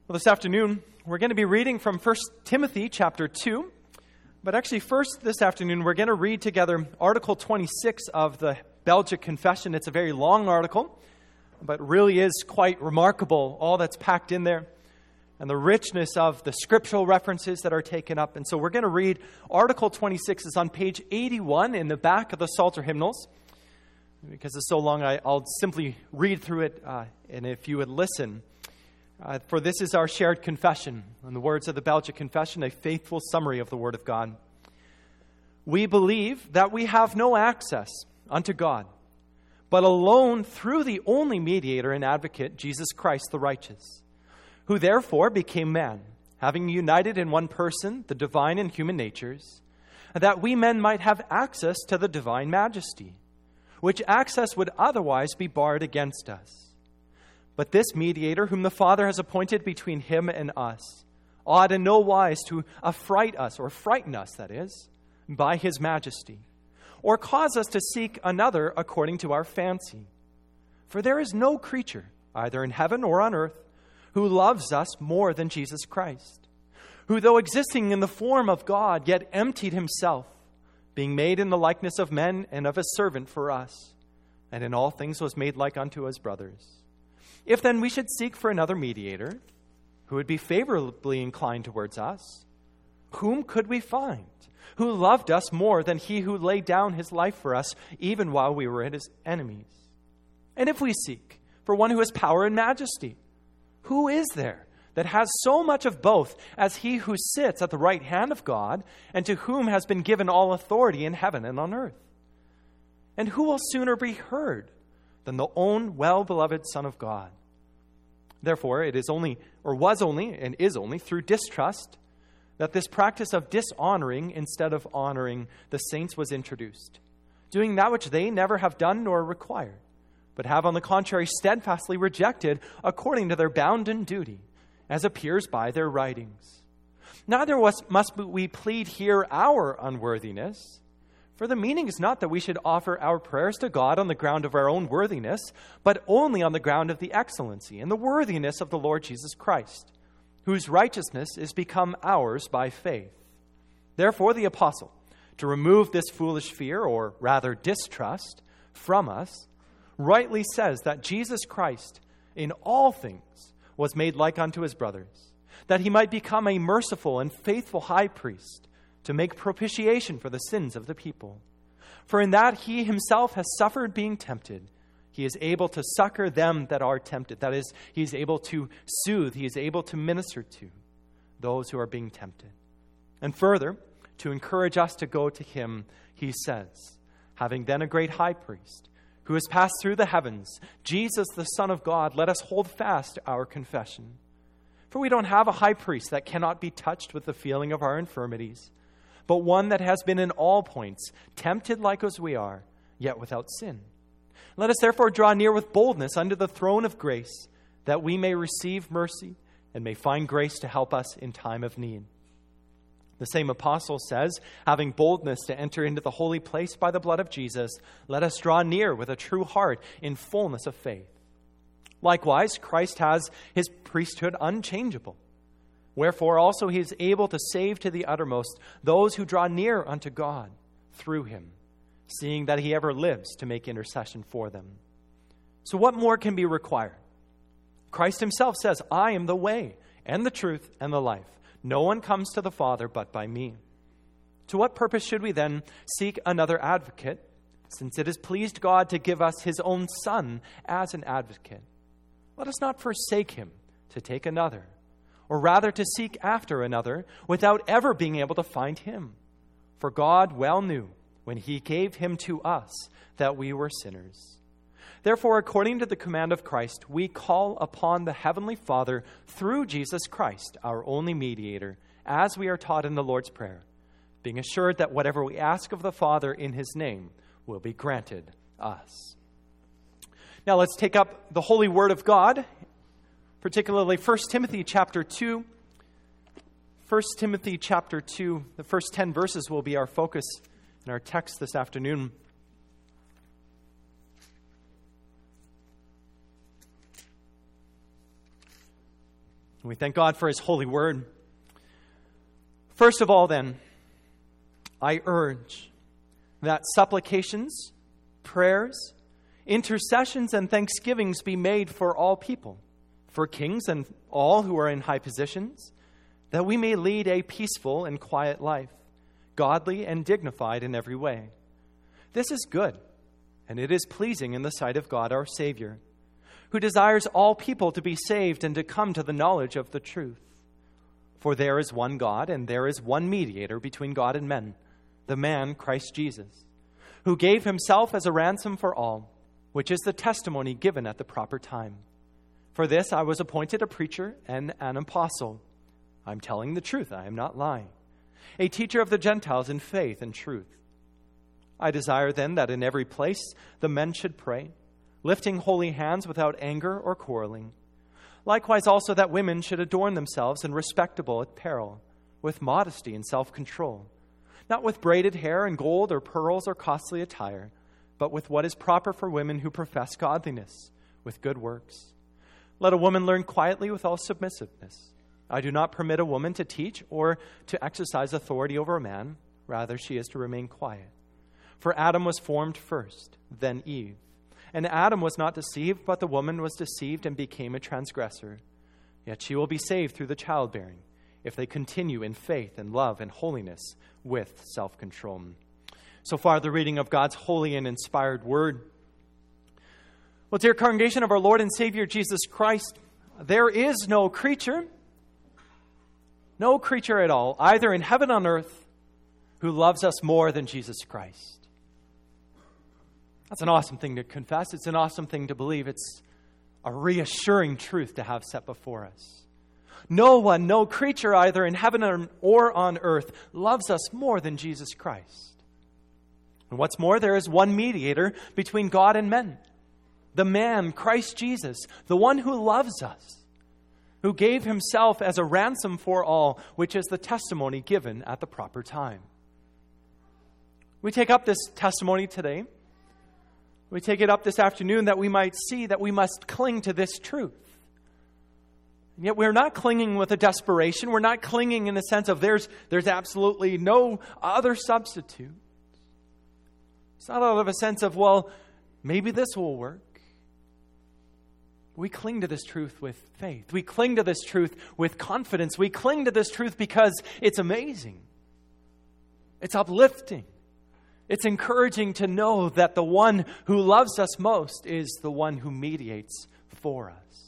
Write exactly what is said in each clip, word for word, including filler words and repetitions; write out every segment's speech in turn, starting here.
Well, this afternoon, we're going to be reading from First Timothy chapter two. But actually, first this afternoon, we're going to read together Article twenty-six of the Belgic Confession. It's a very long article, but really is quite remarkable, all that's packed in there, and the richness of the scriptural references that are taken up. And so we're going to read Article twenty-six. It's on page eighty-one in the back of the Psalter hymnals. Because it's so long, I, I'll simply read through it, uh, and if you would listen. Uh, for this is our shared confession. In the words of the Belgic Confession, a faithful summary of the Word of God. We believe that we have no access unto God, but alone through the only mediator and advocate, Jesus Christ the righteous, who therefore became man, having united in one person the divine and human natures, that we men might have access to the divine majesty, which access would otherwise be barred against us. But this mediator, whom the Father has appointed between him and us, ought in no wise to affright us, or frighten us, that is, by his majesty, or cause us to seek another according to our fancy. For there is no creature, either in heaven or on earth, who loves us more than Jesus Christ, who, though existing in the form of God, yet emptied himself, being made in the likeness of men and of a servant for us, and in all things was made like unto us brothers. If then we should seek for another mediator, who would be favorably inclined towards us, whom could we find, who loved us more than he who laid down his life for us, even while we were his enemies? And if we seek for one who has power and majesty, who is there that has so much of both as he who sits at the right hand of God, and to whom has been given all authority in heaven and on earth? And who will sooner be heard than the own well-beloved Son of God? Therefore, it is only, or was only, and is only through distrust that this practice of dishonoring instead of honoring the saints was introduced, doing that which they never have done nor required, but have on the contrary steadfastly rejected according to their bounden duty, as appears by their writings. Neither was, must we plead here our unworthiness, for the meaning is not that we should offer our prayers to God on the ground of our own worthiness, but only on the ground of the excellency and the worthiness of the Lord Jesus Christ, whose righteousness is become ours by faith. Therefore the apostle, to remove this foolish fear, or rather distrust, from us, rightly says that Jesus Christ in all things was made like unto his brothers, that he might become a merciful and faithful high priest, to make propitiation for the sins of the people. For in that he himself has suffered being tempted, he is able to succor them that are tempted. That is, he is able to soothe, he is able to minister to those who are being tempted. And further, to encourage us to go to him, he says, having then a great high priest, who has passed through the heavens, Jesus the Son of God, let us hold fast our confession. For we don't have a high priest that cannot be touched with the feeling of our infirmities, but one that has been in all points tempted like as we are, yet without sin. Let us therefore draw near with boldness unto the throne of grace, that we may receive mercy and may find grace to help us in time of need. The same apostle says, having boldness to enter into the holy place by the blood of Jesus, let us draw near with a true heart in fullness of faith. Likewise, Christ has his priesthood unchangeable. Wherefore also he is able to save to the uttermost those who draw near unto God through him, seeing that he ever lives to make intercession for them. So what more can be required? Christ himself says, I am the way and the truth and the life. No one comes to the Father but by me. To what purpose should we then seek another advocate, since it has pleased God to give us his own Son as an advocate? Let us not forsake him to take another, or rather to seek after another without ever being able to find him. For God well knew when he gave him to us that we were sinners. Therefore, according to the command of Christ, we call upon the Heavenly Father through Jesus Christ, our only mediator, as we are taught in the Lord's Prayer, being assured that whatever we ask of the Father in his name will be granted us. Now let's take up the holy word of God, particularly First Timothy chapter two. First Timothy chapter two, the first ten verses will be our focus in our text this afternoon. We thank God for his holy word. First of all, then, I urge that supplications, prayers, intercessions, and thanksgivings be made for all people, for kings and all who are in high positions, that we may lead a peaceful and quiet life, godly and dignified in every way. This is good, and it is pleasing in the sight of God our Savior, who desires all people to be saved and to come to the knowledge of the truth. For there is one God, and there is one mediator between God and men, the man Christ Jesus, who gave himself as a ransom for all, which is the testimony given at the proper time. For this I was appointed a preacher and an apostle. I'm telling the truth, I am not lying. A teacher of the Gentiles in faith and truth. I desire then that in every place the men should pray, lifting holy hands without anger or quarreling. Likewise also that women should adorn themselves in respectable apparel, with modesty and self-control, not with braided hair and gold or pearls or costly attire, but with what is proper for women who profess godliness, with good works. Let a woman learn quietly with all submissiveness. I do not permit a woman to teach or to exercise authority over a man. Rather, she is to remain quiet. For Adam was formed first, then Eve. And Adam was not deceived, but the woman was deceived and became a transgressor. Yet she will be saved through the childbearing, if they continue in faith and love and holiness with self-control. So far, the reading of God's holy and inspired word. Well, dear congregation of our Lord and Savior Jesus Christ, there is no creature, no creature at all, either in heaven or on earth, who loves us more than Jesus Christ. That's an awesome thing to confess. It's an awesome thing to believe. It's a reassuring truth to have set before us. No one, no creature, either in heaven or on earth, loves us more than Jesus Christ. And what's more, there is one mediator between God and men. The man, Christ Jesus, the one who loves us, who gave himself as a ransom for all, which is the testimony given at the proper time. We take up this testimony today. We take it up this afternoon that we might see that we must cling to this truth. And yet we're not clinging with a desperation. We're not clinging in the sense of there's, there's absolutely no other substitute. It's not out of a sense of, well, maybe this will work. We cling to this truth with faith. We cling to this truth with confidence. We cling to this truth because it's amazing. It's uplifting. It's encouraging to know that the one who loves us most is the one who mediates for us.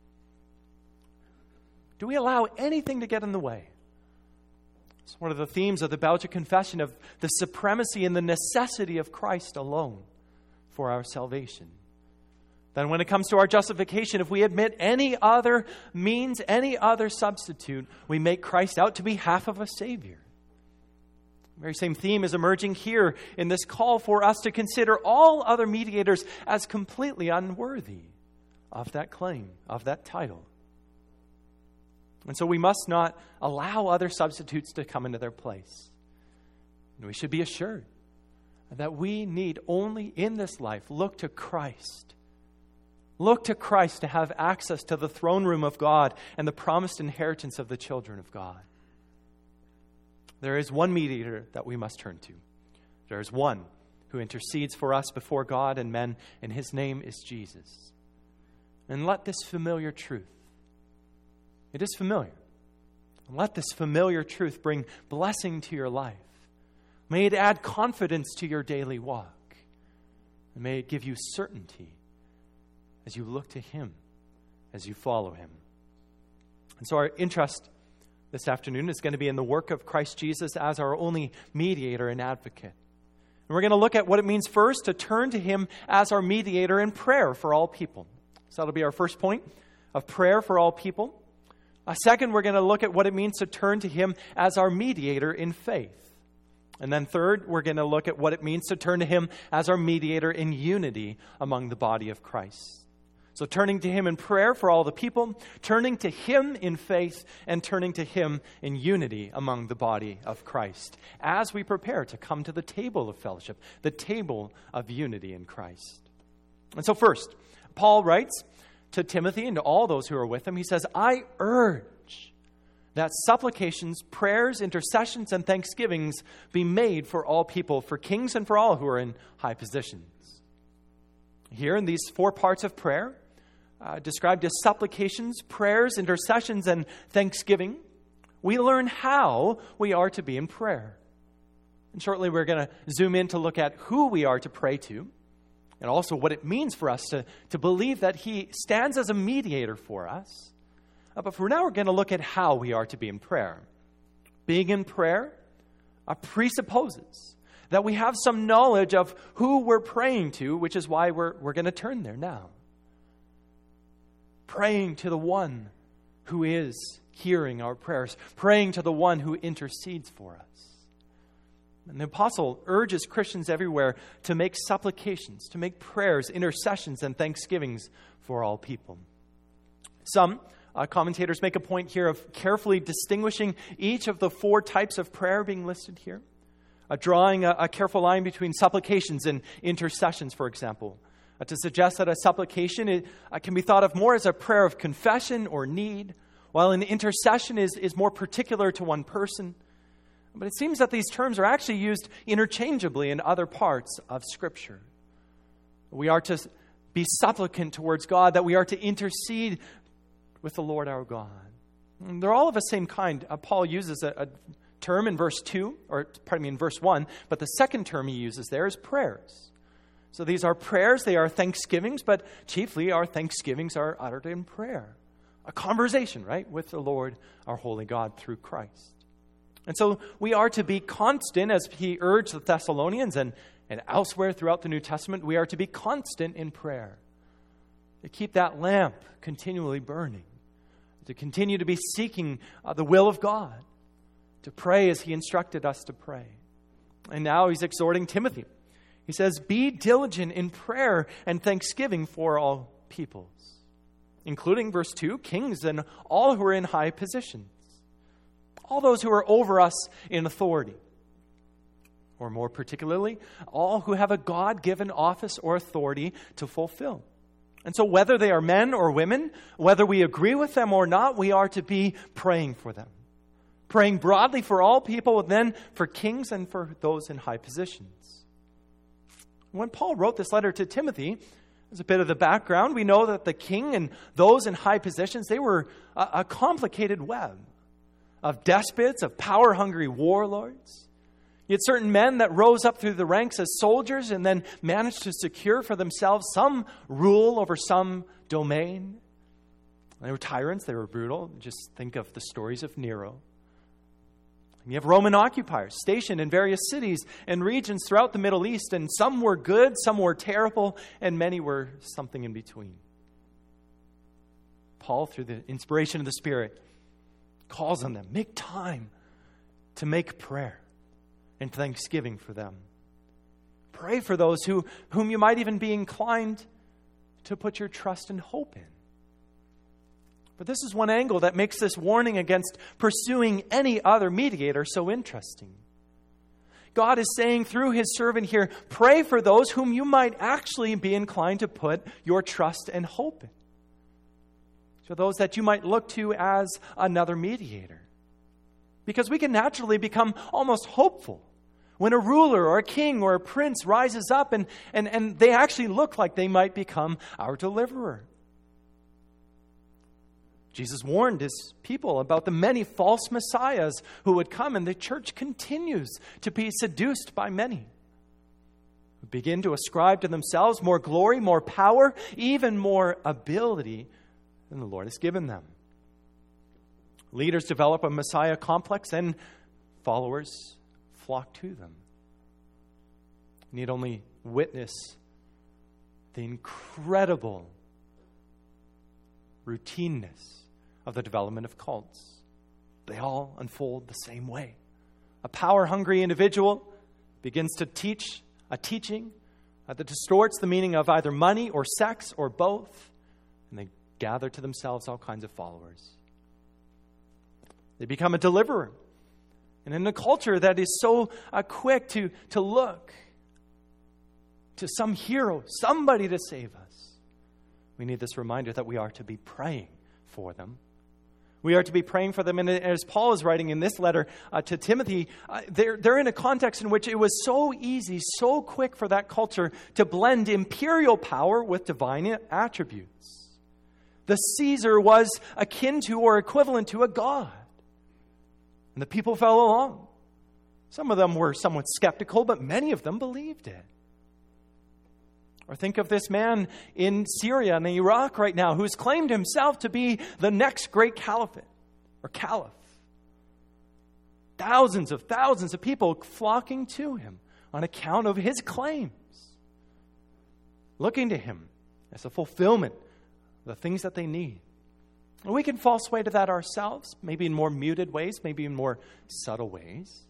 Do we allow anything to get in the way? It's one of the themes of the Belgic Confession of the supremacy and the necessity of Christ alone for our salvation. Then when it comes to our justification, if we admit any other means, any other substitute, we make Christ out to be half of a Savior. The very same theme is emerging here in this call for us to consider all other mediators as completely unworthy of that claim, of that title. And so we must not allow other substitutes to come into their place. And we should be assured that we need only in this life look to Christ. Look to Christ to have access to the throne room of God and the promised inheritance of the children of God. There is one mediator that we must turn to. There is one who intercedes for us before God and men, and his name is Jesus. And let this familiar truth, it is familiar, and let this familiar truth bring blessing to your life. May it add confidence to your daily walk. And may it give you certainty as you look to him, as you follow him. And so our interest this afternoon is going to be in the work of Christ Jesus as our only mediator and advocate. And we're going to look at what it means first to turn to him as our mediator in prayer for all people. So that'll be our first point of prayer for all people. Uh, second, we're going to look at what it means to turn to him as our mediator in faith. And then third, we're going to look at what it means to turn to him as our mediator in unity among the body of Christ. So turning to him in prayer for all the people, turning to him in faith, and turning to him in unity among the body of Christ as we prepare to come to the table of fellowship, the table of unity in Christ. And so first, Paul writes to Timothy and to all those who are with him. He says, I urge that supplications, prayers, intercessions, and thanksgivings be made for all people, for kings and for all who are in high positions. Here in these four parts of prayer, uh, described as supplications, prayers, intercessions, and thanksgiving, we learn how we are to be in prayer. And shortly we're going to zoom in to look at who we are to pray to, and also what it means for us to, to believe that he stands as a mediator for us. Uh, but for now, we're going to look at how we are to be in prayer. Being in prayer uh, presupposes that we have some knowledge of who we're praying to, which is why we're, we're going to turn there now. Praying to the one who is hearing our prayers. Praying to the one who intercedes for us. And the apostle urges Christians everywhere to make supplications, to make prayers, intercessions, and thanksgivings for all people. Some uh, commentators make a point here of carefully distinguishing each of the four types of prayer being listed here. Uh, drawing a, a careful line between supplications and intercessions, for example, uh, to suggest that a supplication it, uh, can be thought of more as a prayer of confession or need, while an intercession is, is more particular to one person. But it seems that these terms are actually used interchangeably in other parts of Scripture. We are to be supplicant towards God, that we are to intercede with the Lord our God. And they're all of the same kind. Uh, Paul uses a, a term in verse two, or pardon me, in verse one, but the second term he uses there is prayers. So these are prayers, they are thanksgivings, but chiefly our thanksgivings are uttered in prayer. A conversation, right, with the Lord, our holy God, through Christ. And so we are to be constant, as he urged the Thessalonians and, and elsewhere throughout the New Testament, we are to be constant in prayer. To keep that lamp continually burning. To continue to be seeking uh, the will of God. To pray as he instructed us to pray. And now he's exhorting Timothy. He says, be diligent in prayer and thanksgiving for all peoples. Including, verse two, kings and all who are in high positions. All those who are over us in authority. Or more particularly, all who have a God-given office or authority to fulfill. And so whether they are men or women, whether we agree with them or not, we are to be praying for them. Praying broadly for all people, then for kings and for those in high positions. When Paul wrote this letter to Timothy, as a bit of the background, we know that the king and those in high positions, they were a, a complicated web of despots, of power-hungry warlords. You had certain men that rose up through the ranks as soldiers and then managed to secure for themselves some rule over some domain. They were tyrants, they were brutal. Just think of the stories of Nero. And you have Roman occupiers stationed in various cities and regions throughout the Middle East, and some were good, some were terrible, and many were something in between. Paul, through the inspiration of the Spirit, calls on them, make time to make prayer and thanksgiving for them. Pray for those who, whom you might even be inclined to put your trust and hope in. But this is one angle that makes this warning against pursuing any other mediator so interesting. God is saying through his servant here, pray for those whom you might actually be inclined to put your trust and hope in. So those that you might look to as another mediator. Because we can naturally become almost hopeful when a ruler or a king or a prince rises up and, and, and they actually look like they might become our deliverer. Jesus warned his people about the many false messiahs who would come, and the church continues to be seduced by many who begin to ascribe to themselves more glory, more power, even more ability than the Lord has given them. Leaders develop a Messiah complex, and followers flock to them. You need only witness the incredible routineness of the development of cults. They all unfold the same way. A power-hungry individual begins to teach a teaching that distorts the meaning of either money or sex or both, and they gather to themselves all kinds of followers. They become a deliverer. And in a culture that is so uh, quick to, to look to some hero, somebody to save us, we need this reminder that we are to be praying for them. We are to be praying for them. And as Paul is writing in this letter uh, to Timothy, uh, they're, they're in a context in which it was so easy, so quick for that culture to blend imperial power with divine attributes. The Caesar was akin to or equivalent to a god. And the people fell along. Some of them were somewhat skeptical, but many of them believed it. Or think of this man in Syria and Iraq right now who's claimed himself to be the next great caliphate or caliph. Thousands of thousands of people flocking to him on account of his claims, looking to him as a fulfillment of the things that they need. And we can fall sway to that ourselves, maybe in more muted ways, maybe in more subtle ways.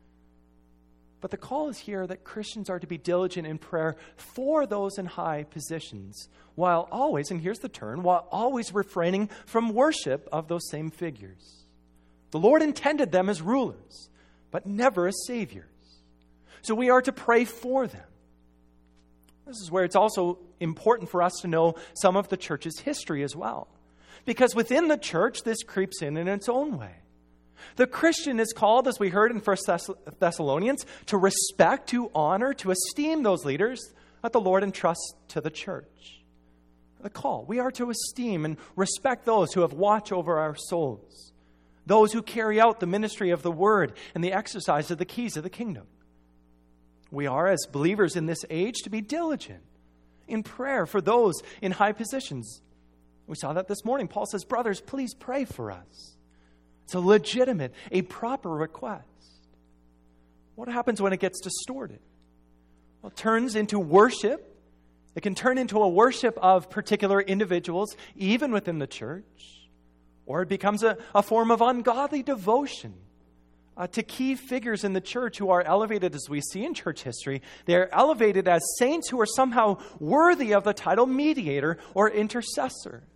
But the call is here that Christians are to be diligent in prayer for those in high positions, while always, and here's the turn, while always refraining from worship of those same figures. The Lord intended them as rulers, but never as saviors. So we are to pray for them. This is where it's also important for us to know some of the church's history as well. Because within the church, this creeps in in its own way. The Christian is called, as we heard in First Thessalonians, to respect, to honor, to esteem those leaders that the Lord entrusts to the church. The call. We are to esteem and respect those who have watch over our souls, those who carry out the ministry of the word and the exercise of the keys of the kingdom. We are, as believers in this age, to be diligent in prayer for those in high positions. We saw that this morning. Paul says, brothers, please pray for us. It's a legitimate, a proper request. What happens when it gets distorted? Well, it turns into worship. It can turn into a worship of particular individuals, even within the church. Or it becomes a, a form of ungodly devotion uh, to key figures in the church who are elevated, as we see in church history. They are elevated as saints who are somehow worthy of the title mediator or intercessor.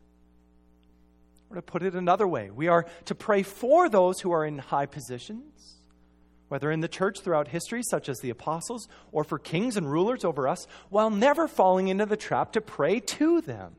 Or to put it another way, we are to pray for those who are in high positions, whether in the church throughout history, such as the apostles, or for kings and rulers over us, while never falling into the trap to pray to them.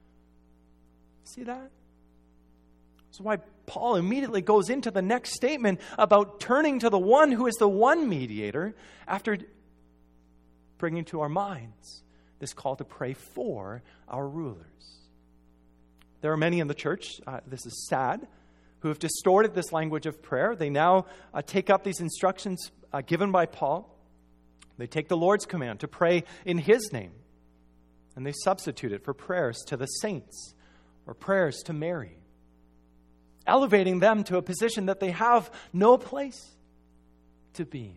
See that? That's why Paul immediately goes into the next statement about turning to the one who is the one mediator after bringing to our minds this call to pray for our rulers. There are many in the church, uh, this is sad, who have distorted this language of prayer. They now uh, take up these instructions uh, given by Paul. They take the Lord's command to pray in his name, and they substitute it for prayers to the saints or prayers to Mary, elevating them to a position that they have no place to be.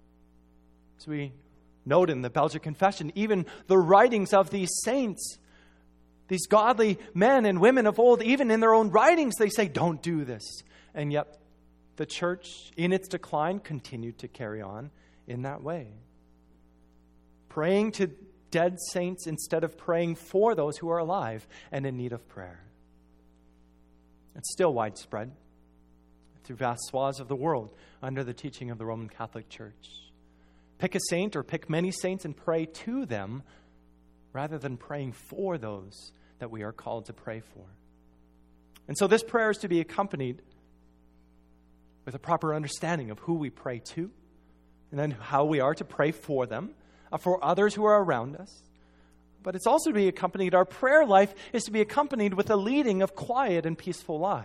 As we note in the Belgic Confession, even the writings of these saints, these godly men and women of old, even in their own writings, they say, don't do this. And yet the church, in its decline, continued to carry on in that way. Praying to dead saints instead of praying for those who are alive and in need of prayer. It's still widespread through vast swaths of the world under the teaching of the Roman Catholic Church. Pick a saint or pick many saints and pray to them rather than praying for those that we are called to pray for. And so this prayer is to be accompanied with a proper understanding of who we pray to, and then how we are to pray for them, uh, for others who are around us. But it's also to be accompanied, our prayer life is to be accompanied with a leading of quiet and peaceful lives.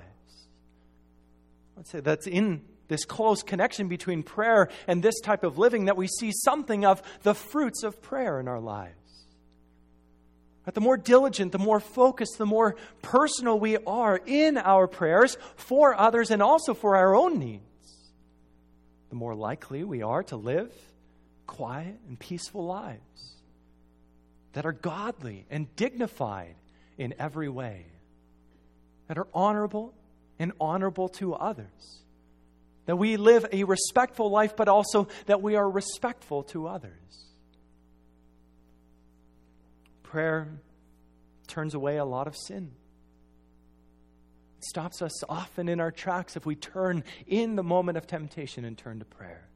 I'd say that's in this close connection between prayer and this type of living that we see something of the fruits of prayer in our lives. But the more diligent, the more focused, the more personal we are in our prayers for others and also for our own needs, the more likely we are to live quiet and peaceful lives that are godly and dignified in every way, that are honorable and honorable to others, that we live a respectful life, but also that we are respectful to others. Prayer turns away a lot of sin. It stops us often in our tracks if we turn in the moment of temptation and turn to prayer.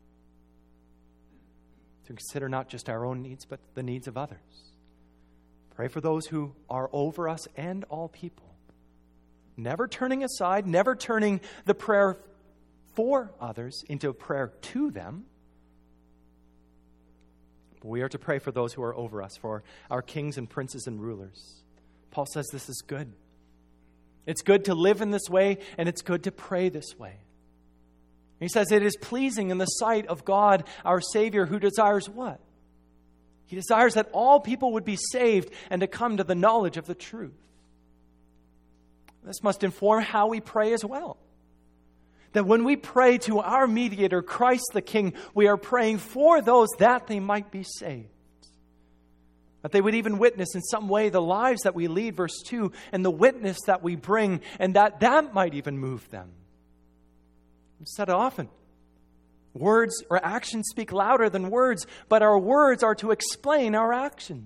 To consider not just our own needs, but the needs of others. Pray for those who are over us and all people. Never turning aside, never turning the prayer for others into a prayer to them. But we are to pray for those who are over us, for our kings and princes and rulers. Paul says this is good. It's good to live in this way, and it's good to pray this way. He says it is pleasing in the sight of God, our Savior, who desires what? He desires that all people would be saved and to come to the knowledge of the truth. This must inform how we pray as well. That when we pray to our mediator, Christ the King, we are praying for those that they might be saved. That they would even witness in some way the lives that we lead, verse two, and the witness that we bring, and that that might even move them. I've said it often. Words or actions speak louder than words, but our words are to explain our actions.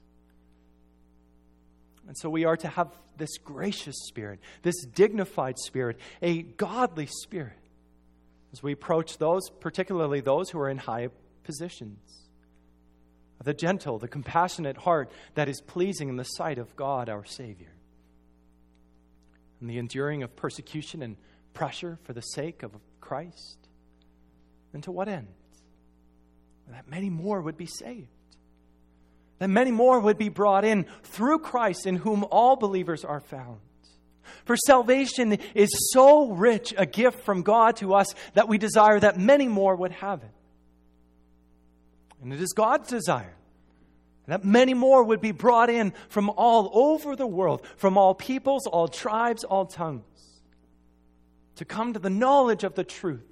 And so we are to have this gracious spirit, this dignified spirit, a godly spirit, as we approach those, particularly those who are in high positions. The gentle, the compassionate heart that is pleasing in the sight of God, our Savior. And the enduring of persecution and pressure for the sake of Christ. And to what end? That many more would be saved. That many more would be brought in through Christ, in whom all believers are found. For salvation is so rich a gift from God to us that we desire that many more would have it. And it is God's desire that many more would be brought in from all over the world, from all peoples, all tribes, all tongues, to come to the knowledge of the truth,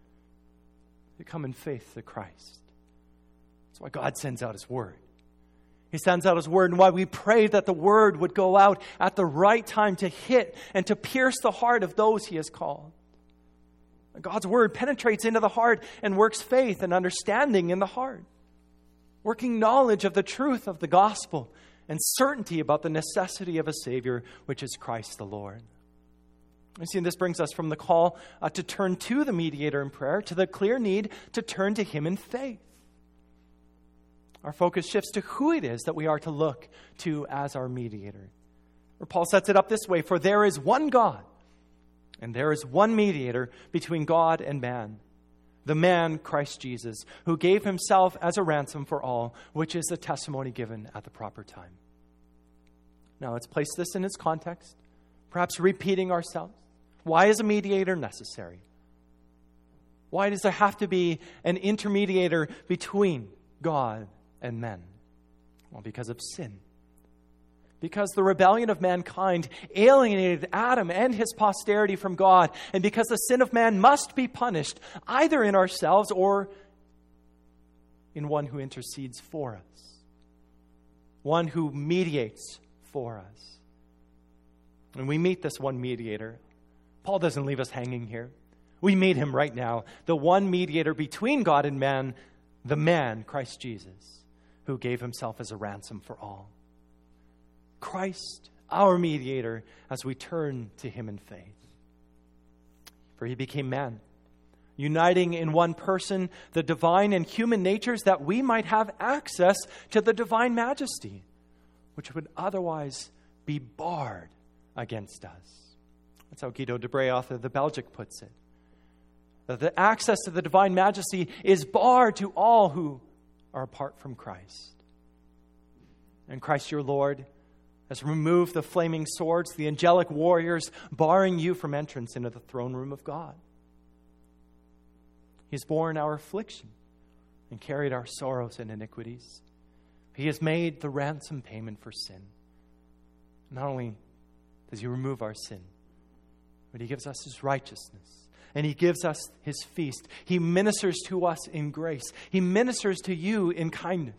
to come in faith to Christ. That's why God sends out His Word. He sends out His Word, and why we pray that the Word would go out at the right time to hit and to pierce the heart of those He has called. God's Word penetrates into the heart and works faith and understanding in the heart, working knowledge of the truth of the gospel and certainty about the necessity of a Savior, which is Christ the Lord. You see, and this brings us from the call uh, to turn to the mediator in prayer to the clear need to turn to Him in faith. Our focus shifts to who it is that we are to look to as our mediator. Or Paul sets it up this way: for there is one God, and there is one mediator between God and man, the man, Christ Jesus, who gave Himself as a ransom for all, which is the testimony given at the proper time. Now let's place this in its context, perhaps repeating ourselves. Why is a mediator necessary? Why does there have to be an intermediator between God and men? Well, because of sin. Because the rebellion of mankind alienated Adam and his posterity from God, and because the sin of man must be punished, either in ourselves or in one who intercedes for us, one who mediates for us. When we meet this one mediator, Paul doesn't leave us hanging here. We meet Him right now, the one mediator between God and man, the man, Christ Jesus, who gave Himself as a ransom for all. Christ, our mediator, as we turn to Him in faith. For He became man, uniting in one person the divine and human natures, that we might have access to the divine majesty, which would otherwise be barred against us. That's how Guido de Breauth of the Belgic puts it. That the access to the divine majesty is barred to all who are apart from Christ. And Christ your Lord has removed the flaming swords, the angelic warriors, barring you from entrance into the throne room of God. He has borne our affliction and carried our sorrows and iniquities. He has made the ransom payment for sin. Not only does He remove our sin, but He gives us His righteousness. And He gives us His feast. He ministers to us in grace. He ministers to you in kindness.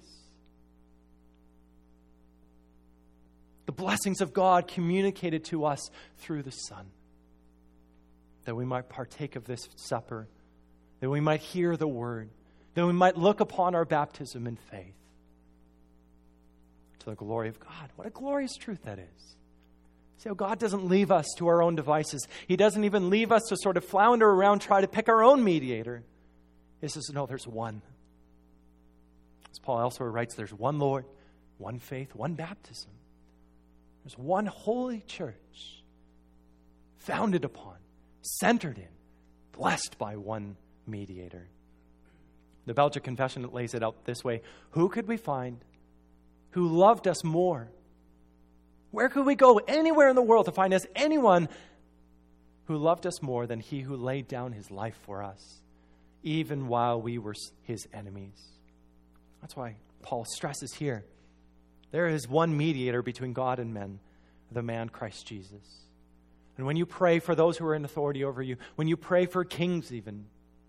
The blessings of God communicated to us through the Son, that we might partake of this supper, that we might hear the Word, that we might look upon our baptism in faith to the glory of God. What a glorious truth that is. See how God doesn't leave us to our own devices. He doesn't even leave us to sort of flounder around, try to pick our own mediator. He says, no, there's one. As Paul elsewhere writes, there's one Lord, one faith, one baptism. There's one holy church founded upon, centered in, blessed by one mediator. The Belgic Confession lays it out this way. Who could we find who loved us more? Where could we go anywhere in the world to find us anyone who loved us more than he who laid down his life for us, even while we were his enemies? That's why Paul stresses here, there is one mediator between God and men, the man Christ Jesus. And when you pray for those who are in authority over you, when you pray for kings even,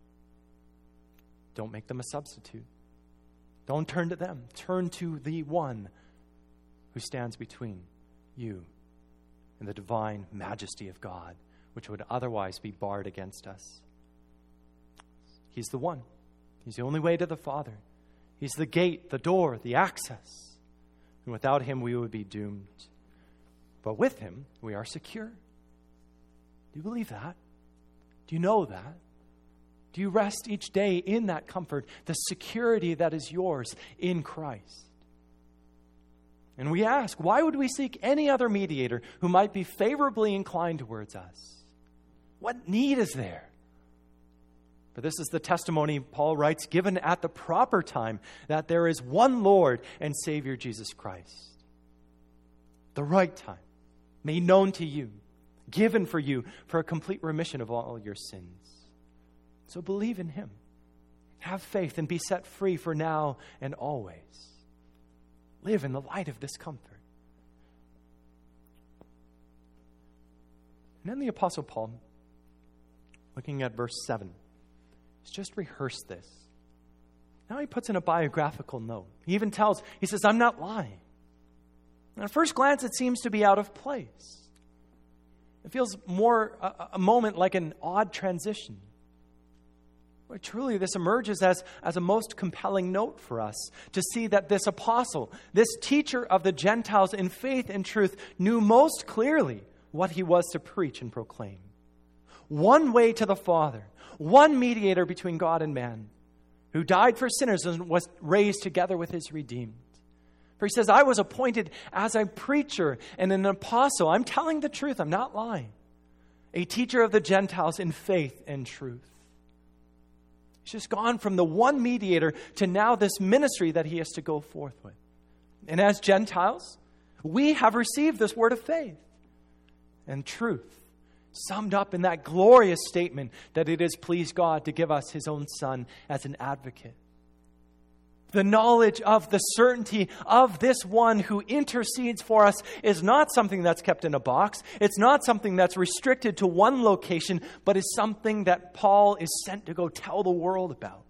don't make them a substitute. Don't turn to them. Turn to the one who stands between you and the divine majesty of God, which would otherwise be barred against us. He's the one. He's the only way to the Father. He's the gate, the door, the access. And without him, we would be doomed. But with him, we are secure. Do you believe that? Do you know that? Do you rest each day in that comfort, the security that is yours in Christ? And we ask, why would we seek any other mediator who might be favorably inclined towards us? What need is there? For this is the testimony Paul writes, given at the proper time, that there is one Lord and Savior, Jesus Christ. The right time, made known to you, given for you for a complete remission of all your sins. So believe in him. Have faith and be set free for now and always. Live in the light of this comfort. And then the Apostle Paul, looking at verse seven, has just rehearsed this. Now he puts in a biographical note. He even tells, he says, I'm not lying. And at first glance, it seems to be out of place. It feels more a, a moment like an odd transition. But truly, this emerges as, as a most compelling note for us to see that this apostle, this teacher of the Gentiles in faith and truth, knew most clearly what he was to preach and proclaim. One way to the Father, one mediator between God and man, who died for sinners and was raised together with his redeemed. For he says, I was appointed as a preacher and an apostle. I'm telling the truth, I'm not lying. A teacher of the Gentiles in faith and truth. He's just gone from the one mediator to now this ministry that he has to go forth with. And as Gentiles, we have received this word of faith and truth, summed up in that glorious statement that it has pleased God to give us his own Son as an advocate. The knowledge of the certainty of this one who intercedes for us is not something that's kept in a box. It's not something that's restricted to one location, but is something that Paul is sent to go tell the world about.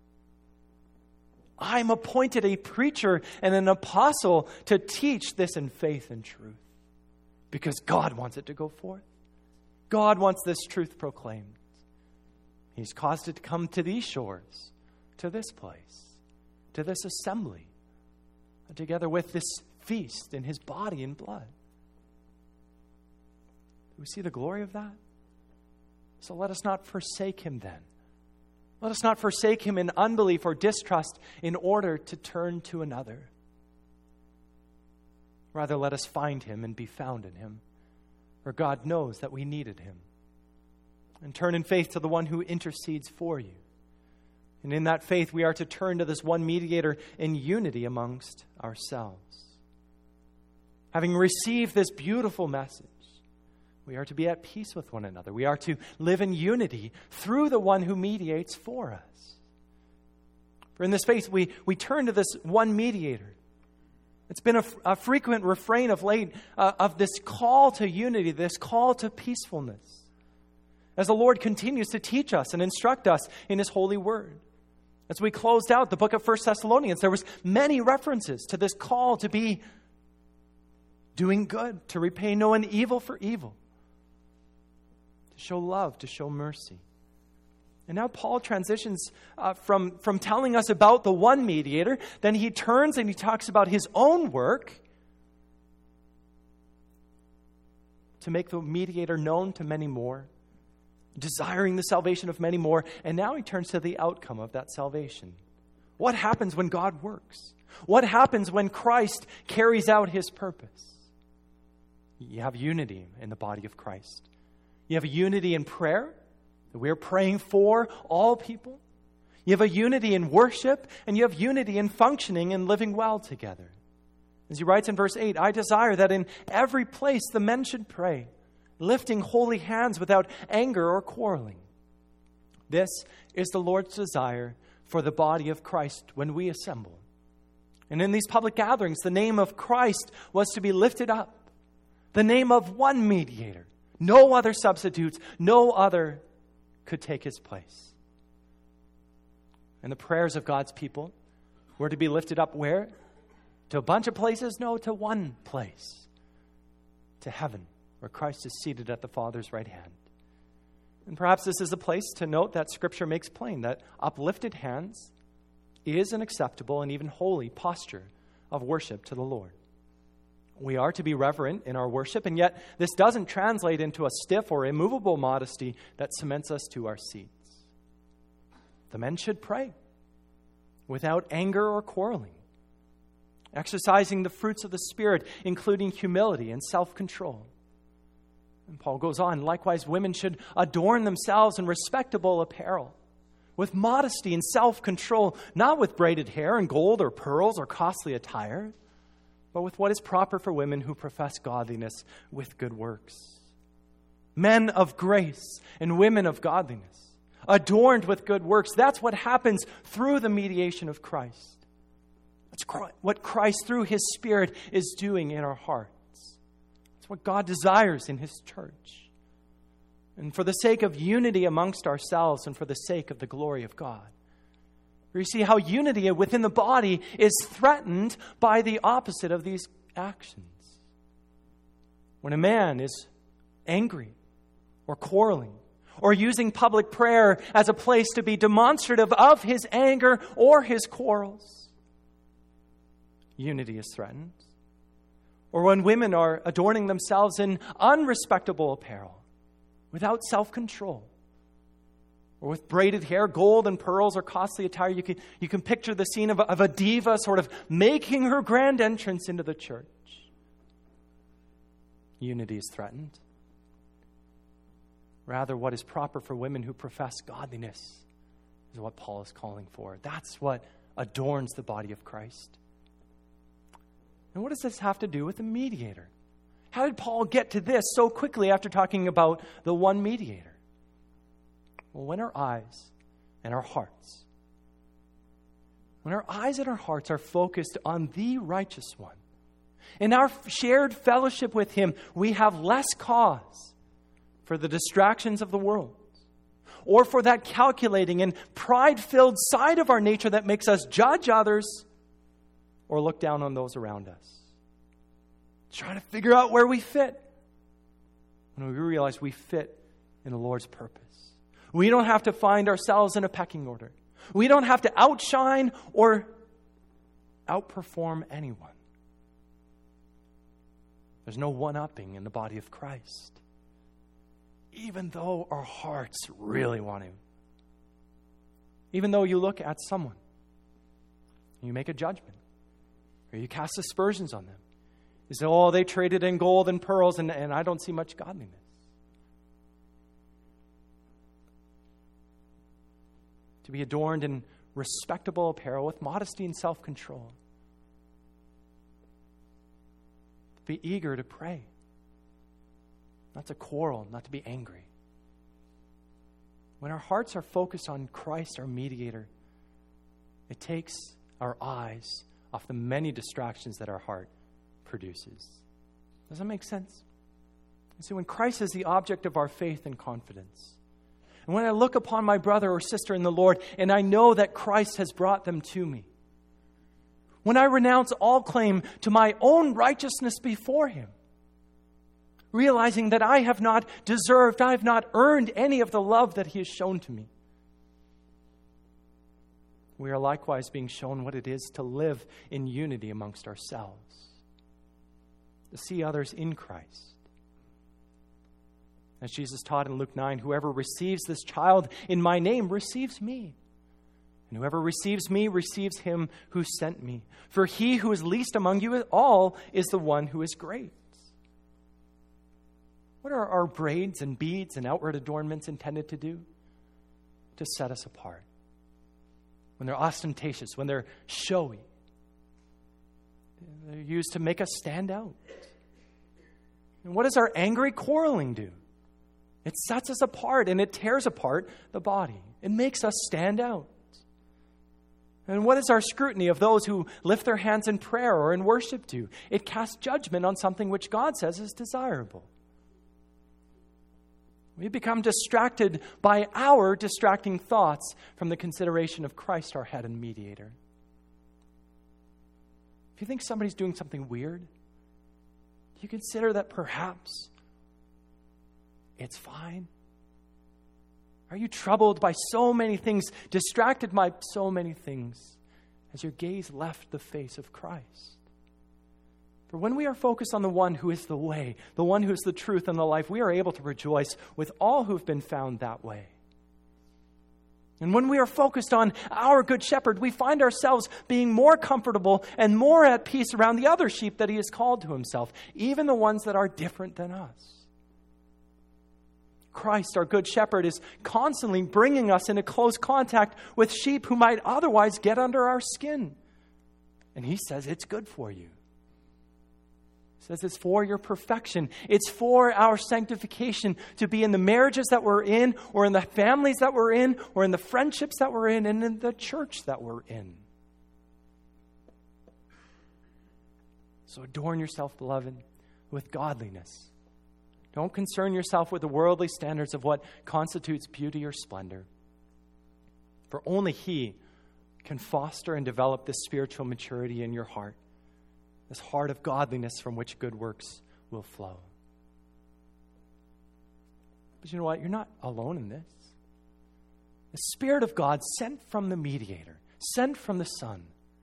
I'm appointed a preacher and an apostle to teach this in faith and truth, because God wants it to go forth. God wants this truth proclaimed. He's caused it to come to these shores, to this place, to this assembly, together with this feast in his body and blood. Do we see the glory of that? So let us not forsake him then. Let us not forsake him in unbelief or distrust in order to turn to another. Rather, let us find him and be found in him, for God knows that we needed him. And turn in faith to the one who intercedes for you. And in that faith, we are to turn to this one mediator in unity amongst ourselves. Having received this beautiful message, we are to be at peace with one another. We are to live in unity through the one who mediates for us. For in this faith, we, we turn to this one mediator. It's been a, a frequent refrain of late uh, of this call to unity, this call to peacefulness, as the Lord continues to teach us and instruct us in his holy word. As we closed out the book of First Thessalonians, there was many references to this call to be doing good, to repay no one evil for evil, to show love, to show mercy. And now Paul transitions uh, from, from telling us about the one mediator, then he turns and he talks about his own work to make the mediator known to many more, desiring the salvation of many more. And now he turns to the outcome of that salvation. What happens when God works? What happens when Christ carries out his purpose? You have unity in the body of Christ. You have a unity in prayer, that we're praying for all people. You have a unity in worship, and you have unity in functioning and living well together. As he writes in verse eight, I desire that in every place the men should pray, lifting holy hands without anger or quarreling. This is the Lord's desire for the body of Christ when we assemble. And in these public gatherings, the name of Christ was to be lifted up. The name of one mediator. No other substitutes. No other could take his place. And the prayers of God's people were to be lifted up where? To a bunch of places? No, to one place. To heaven, where Christ is seated at the Father's right hand. And perhaps this is a place to note that Scripture makes plain that uplifted hands is an acceptable and even holy posture of worship to the Lord. We are to be reverent in our worship, and yet this doesn't translate into a stiff or immovable modesty that cements us to our seats. The men should pray without anger or quarreling, exercising the fruits of the Spirit, including humility and self-control. And Paul goes on, likewise, women should adorn themselves in respectable apparel, with modesty and self-control, not with braided hair and gold or pearls or costly attire, but with what is proper for women who profess godliness with good works. Men of grace and women of godliness, adorned with good works. That's what happens through the mediation of Christ. That's what Christ, through his Spirit, is doing in our hearts. It's what God desires in his church. And for the sake of unity amongst ourselves and for the sake of the glory of God. You see how unity within the body is threatened by the opposite of these actions. When a man is angry or quarreling or using public prayer as a place to be demonstrative of his anger or his quarrels, unity is threatened. Or when women are adorning themselves in unrespectable apparel without self-control, or with braided hair, gold and pearls, or costly attire. You can, you can picture the scene of a, of a diva sort of making her grand entrance into the church. Unity is threatened. Rather, what is proper for women who profess godliness is what Paul is calling for. That's what adorns the body of Christ. And what does this have to do with the mediator? How did Paul get to this so quickly after talking about the one mediator? Well, when our eyes and our hearts, when our eyes and our hearts are focused on the righteous one, in our shared fellowship with him, we have less cause for the distractions of the world, or for that calculating and pride-filled side of our nature that makes us judge others or look down on those around us. Trying to figure out where we fit. When we realize we fit in the Lord's purpose. We don't have to find ourselves in a pecking order. We don't have to outshine or outperform anyone. There's no one-upping in the body of Christ. Even though our hearts really want to. Even though you look at someone, you make a judgment, or you cast aspersions on them. You say, oh, they traded in gold and pearls, and, and I don't see much godliness. To be adorned in respectable apparel with modesty and self-control. To be eager to pray. Not to quarrel, not to be angry. When our hearts are focused on Christ, our mediator, it takes our eyes off the many distractions that our heart produces. Does that make sense? You see, when Christ is the object of our faith and confidence, and when I look upon my brother or sister in the Lord, and I know that Christ has brought them to me, when I renounce all claim to my own righteousness before him, realizing that I have not deserved, I have not earned any of the love that he has shown to me, we are likewise being shown what it is to live in unity amongst ourselves, to see others in Christ. As Jesus taught in Luke nine, whoever receives this child in my name receives me. And whoever receives me receives him who sent me. For he who is least among you all is the one who is great. What are our braids and beads and outward adornments intended to do? To set us apart. When they're ostentatious, when they're showy. They're used to make us stand out. And what does our angry quarreling do? It sets us apart and it tears apart the body. It makes us stand out. And what is our scrutiny of those who lift their hands in prayer or in worship do? It casts judgment on something which God says is desirable. We become distracted by our distracting thoughts from the consideration of Christ, our head and mediator. If you think somebody's doing something weird, do you consider that perhaps it's fine? Are you troubled by so many things, distracted by so many things, as your gaze left the face of Christ? For when we are focused on the one who is the way, the one who is the truth and the life, we are able to rejoice with all who have been found that way. And when we are focused on our good shepherd, we find ourselves being more comfortable and more at peace around the other sheep that he has called to himself, even the ones that are different than us. Christ, our good shepherd, is constantly bringing us into close contact with sheep who might otherwise get under our skin. And he says it's good for you. He says it's for your perfection. It's for our sanctification to be in the marriages that we're in, or in the families that we're in, or in the friendships that we're in, and in the church that we're in. So adorn yourself, beloved, with godliness. Don't concern yourself with the worldly standards of what constitutes beauty or splendor. For only he can foster and develop this spiritual maturity in your heart, this heart of godliness from which good works will flow. But you know what? You're not alone in this. The Spirit of God sent from the mediator, sent from the Son,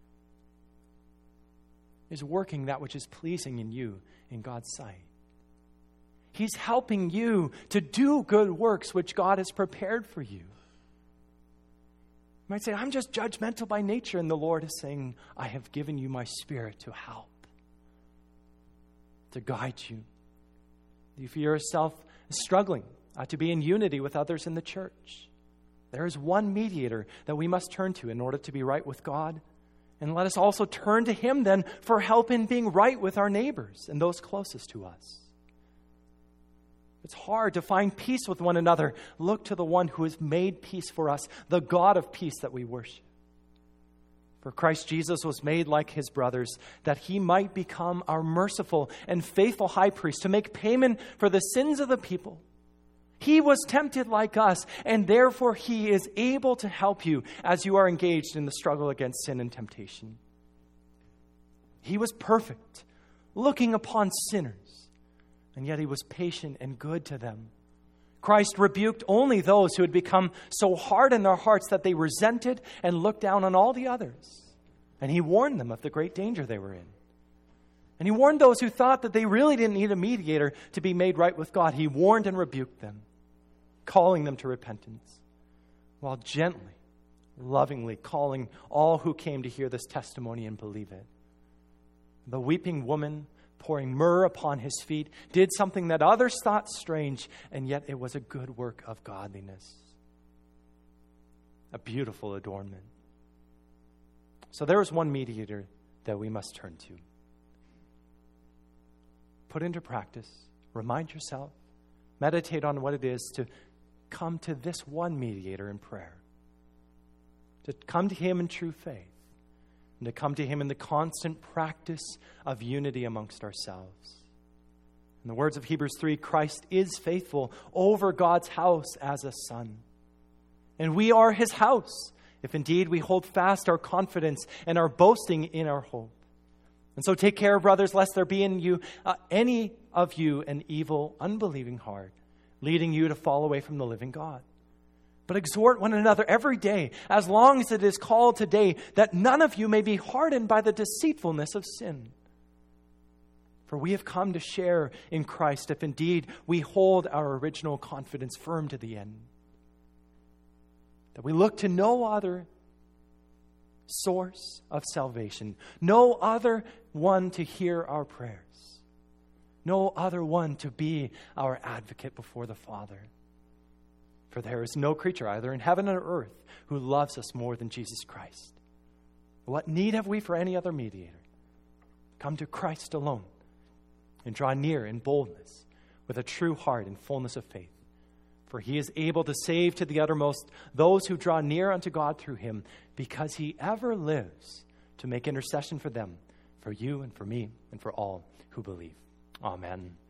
is working that which is pleasing in you in God's sight. He's helping you to do good works which God has prepared for you. You might say, I'm just judgmental by nature, and the Lord is saying, I have given you my Spirit to help, to guide you. You feel yourself struggling uh, to be in unity with others in the church. There is one mediator that we must turn to in order to be right with God. And let us also turn to him then for help in being right with our neighbors and those closest to us. It's hard to find peace with one another. Look to the one who has made peace for us, the God of peace that we worship. For Christ Jesus was made like his brothers, that he might become our merciful and faithful high priest to make payment for the sins of the people. He was tempted like us, and therefore he is able to help you as you are engaged in the struggle against sin and temptation. He was perfect, looking upon sinners, and yet he was patient and good to them. Christ rebuked only those who had become so hard in their hearts that they resented and looked down on all the others. And he warned them of the great danger they were in. And he warned those who thought that they really didn't need a mediator to be made right with God. He warned and rebuked them, calling them to repentance, while gently, lovingly calling all who came to hear this testimony and believe it. The weeping woman, pouring myrrh upon his feet, did something that others thought strange, and yet it was a good work of godliness. A beautiful adornment. So there is one mediator that we must turn to. Put into practice, remind yourself, meditate on what it is to come to this one mediator in prayer, to come to him in true faith, and to come to him in the constant practice of unity amongst ourselves. In the words of Hebrews three, Christ is faithful over God's house as a son. And we are his house, if indeed we hold fast our confidence and our boasting in our hope. And so take care, brothers, lest there be in you uh, any of you an evil, unbelieving heart, leading you to fall away from the living God. But exhort one another every day, as long as it is called today, that none of you may be hardened by the deceitfulness of sin. For we have come to share in Christ, if indeed we hold our original confidence firm to the end. That we look to no other source of salvation, no other one to hear our prayers, no other one to be our advocate before the Father. For there is no creature, either in heaven or earth, who loves us more than Jesus Christ. What need have we for any other mediator? Come to Christ alone and draw near in boldness with a true heart and fullness of faith. For he is able to save to the uttermost those who draw near unto God through him, because he ever lives to make intercession for them, for you and for me and for all who believe. Amen.